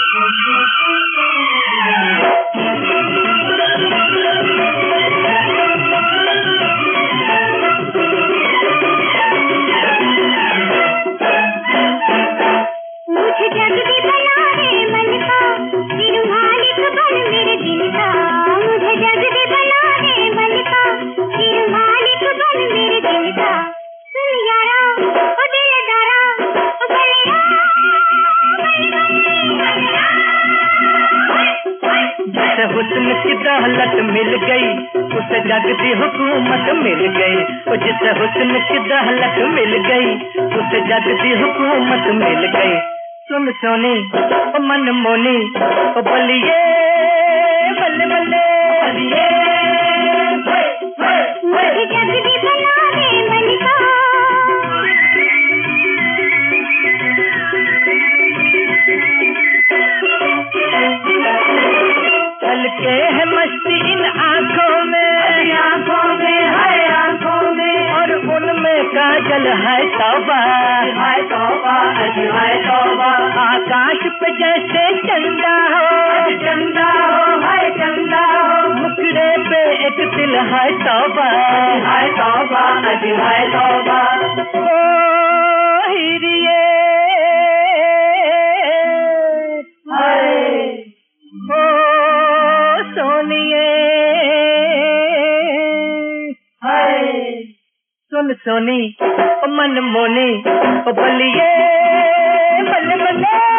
हुस्न की दौलत मिल गई उसे जग दी हुकूमत मिल गई। जिसे हुस्न की दौलत मिल गई उसे जग दी हुकूमत मिल गई। सुन सोनी ओ मन मोनी ओ बलिए बल्ले बल्ले बलिए मुझे जग दी बना दे मलिका। के है मस्ती इन आँखों में है आँखों में और उनमें काजल है तौबा है तौबा है तौबा। आकाश पे जैसे चंदा हो है चंदा हो मुखड़े पे एक दिल है तौबा है तौबा है तौबा। ओ हिरिए सुन सोनी ओ मन मोनी ओ बलिए बल्ले बल्ले